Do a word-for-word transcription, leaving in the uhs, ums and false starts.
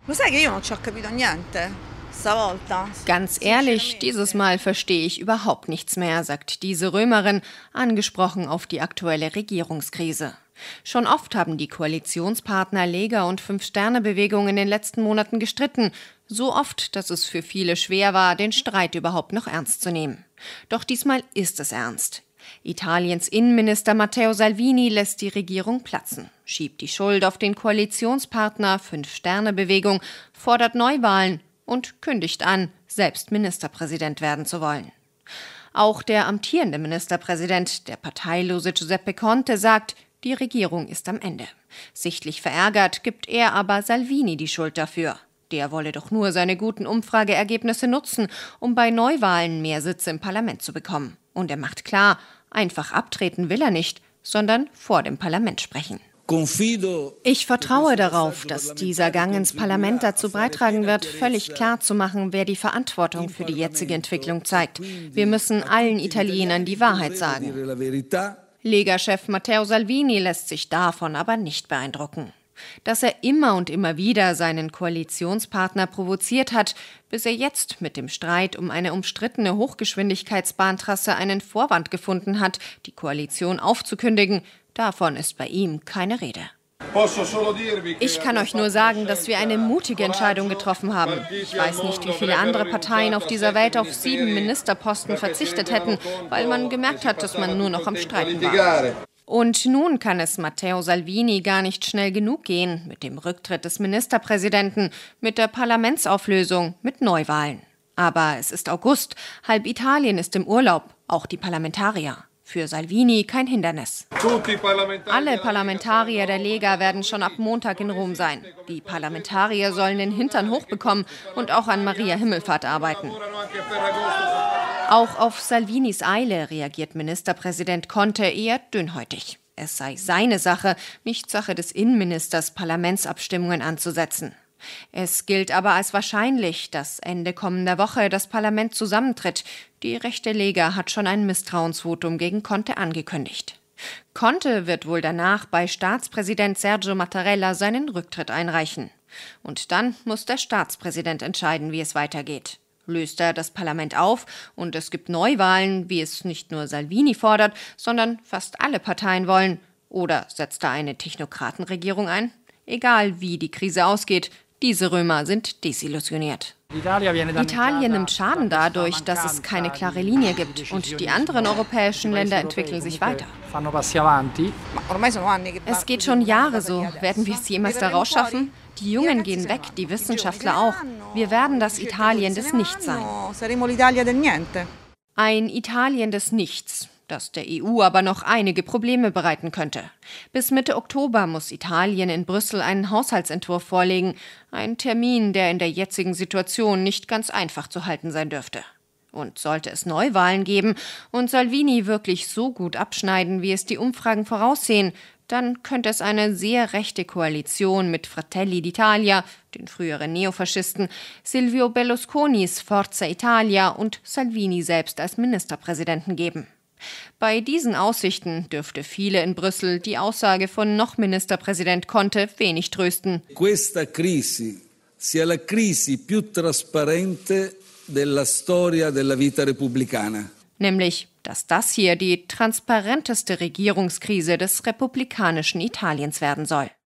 Ganz ehrlich, dieses Mal verstehe ich überhaupt nichts mehr, sagt diese Römerin, angesprochen auf die aktuelle Regierungskrise. Schon oft haben die Koalitionspartner Lega und Fünf-Sterne-Bewegung in den letzten Monaten gestritten. So oft, dass es für viele schwer war, den Streit überhaupt noch ernst zu nehmen. Doch diesmal ist es ernst. Italiens Innenminister Matteo Salvini lässt die Regierung platzen, schiebt die Schuld auf den Koalitionspartner Fünf-Sterne-Bewegung, fordert Neuwahlen und kündigt an, selbst Ministerpräsident werden zu wollen. Auch der amtierende Ministerpräsident, der parteilose Giuseppe Conte, sagt, die Regierung ist am Ende. Sichtlich verärgert gibt er aber Salvini die Schuld dafür. Der wolle doch nur seine guten Umfrageergebnisse nutzen, um bei Neuwahlen mehr Sitze im Parlament zu bekommen. Und er macht klar, einfach abtreten will er nicht, sondern vor dem Parlament sprechen. Ich vertraue darauf, dass dieser Gang ins Parlament dazu beitragen wird, völlig klar zu machen, wer die Verantwortung für die jetzige Entwicklung zeigt. Wir müssen allen Italienern die Wahrheit sagen. Lega-Chef Matteo Salvini lässt sich davon aber nicht beeindrucken. Dass er immer und immer wieder seinen Koalitionspartner provoziert hat, bis er jetzt mit dem Streit um eine umstrittene Hochgeschwindigkeitsbahntrasse einen Vorwand gefunden hat, die Koalition aufzukündigen, davon ist bei ihm keine Rede. Ich kann euch nur sagen, dass wir eine mutige Entscheidung getroffen haben. Ich weiß nicht, wie viele andere Parteien auf dieser Welt auf sieben Ministerposten verzichtet hätten, weil man gemerkt hat, dass man nur noch am Streiten war. Und nun kann es Matteo Salvini gar nicht schnell genug gehen mit dem Rücktritt des Ministerpräsidenten, mit der Parlamentsauflösung, mit Neuwahlen. Aber es ist August, halb Italien ist im Urlaub, auch die Parlamentarier. Für Salvini kein Hindernis. Alle Parlamentarier der Lega werden schon ab Montag in Rom sein. Die Parlamentarier sollen den Hintern hochbekommen und auch an Maria Himmelfahrt arbeiten. Auch auf Salvinis Eile reagiert Ministerpräsident Conte eher dünnhäutig. Es sei seine Sache, nicht Sache des Innenministers, Parlamentsabstimmungen anzusetzen. Es gilt aber als wahrscheinlich, dass Ende kommender Woche das Parlament zusammentritt. Die rechte Lega hat schon ein Misstrauensvotum gegen Conte angekündigt. Conte wird wohl danach bei Staatspräsident Sergio Mattarella seinen Rücktritt einreichen. Und dann muss der Staatspräsident entscheiden, wie es weitergeht. Löst er das Parlament auf und es gibt Neuwahlen, wie es nicht nur Salvini fordert, sondern fast alle Parteien wollen? Oder setzt er eine Technokratenregierung ein? Egal, wie die Krise ausgeht, diese Römer sind desillusioniert. Italien nimmt Schaden dadurch, dass es keine klare Linie gibt und die anderen europäischen Länder entwickeln sich weiter. Es geht schon Jahre so. Werden wir es jemals da rausschaffen? Die Jungen gehen weg, die Wissenschaftler auch. Wir werden das Italien des Nichts sein. Ein Italien des Nichts, das der E U aber noch einige Probleme bereiten könnte. Bis Mitte Oktober muss Italien in Brüssel einen Haushaltsentwurf vorlegen. Ein Termin, der in der jetzigen Situation nicht ganz einfach zu halten sein dürfte. Und sollte es Neuwahlen geben und Salvini wirklich so gut abschneiden, wie es die Umfragen voraussehen, dann könnte es eine sehr rechte Koalition mit Fratelli d'Italia, den früheren Neofaschisten, Silvio Berlusconis Forza Italia und Salvini selbst als Ministerpräsidenten geben. Bei diesen Aussichten dürfte viele in Brüssel die Aussage von noch Ministerpräsident Conte wenig trösten. Questa crisi sia la crisi più trasparente della storia della vita repubblicana. Nämlich, dass das hier die transparenteste Regierungskrise des republikanischen Italiens werden soll.